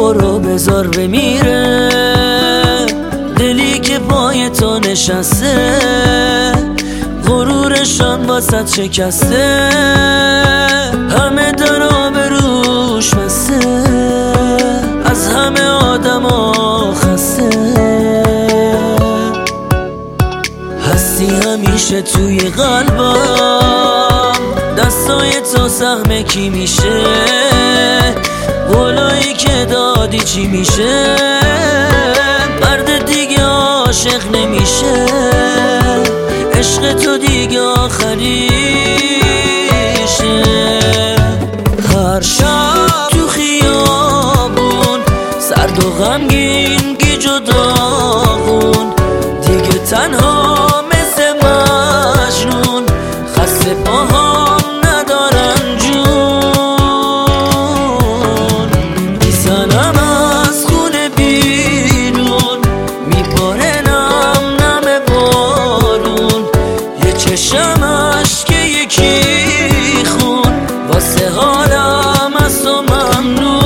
برو بذار بمیره دلی که پای تو نشسته غرورشان واسط شکسته همه در آبروش بسته از همه آدم خسته هستی همیشه توی قلبم دستای تو سهم کی میشه قولایی که دادی چی میشه مرد دیگه عاشق نمیشه عشق تو دیگه آخریشه هر شب تو خیابون سرد و غمگین گیج و داغون دیگه تنها مثل مجنون خسته پاهام ندارن جون میزنم از خونه بیرون میپاره نم نم بارون یه چشم اشک یکی خون واسه حالم از تو ممنون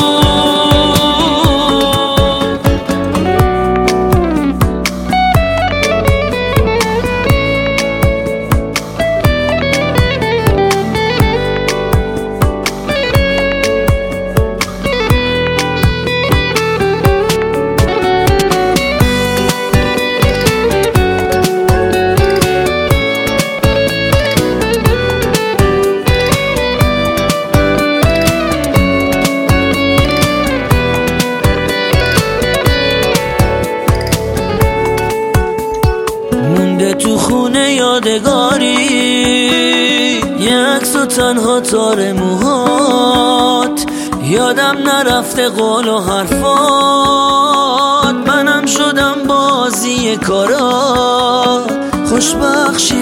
تو خونه یادگاری یه عکس و تنها تار موهات یادم نرفته قول و حرفات منم شدم بازی کارا خوشبخشی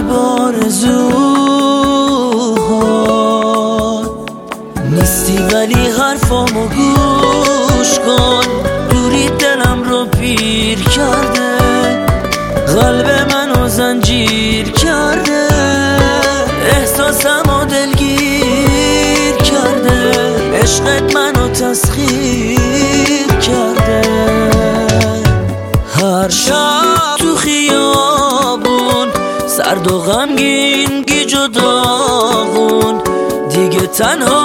بارزوهات نیستی ولی حرفامو گوش کن دوری دلم رو پیر کرده قلب منو زنجیر کرده احساسمو دلگیر کرده عشقت منو تسخیر کرده هر شب تو خیابون سرد و غمگین گیج و داغون دیگه تنها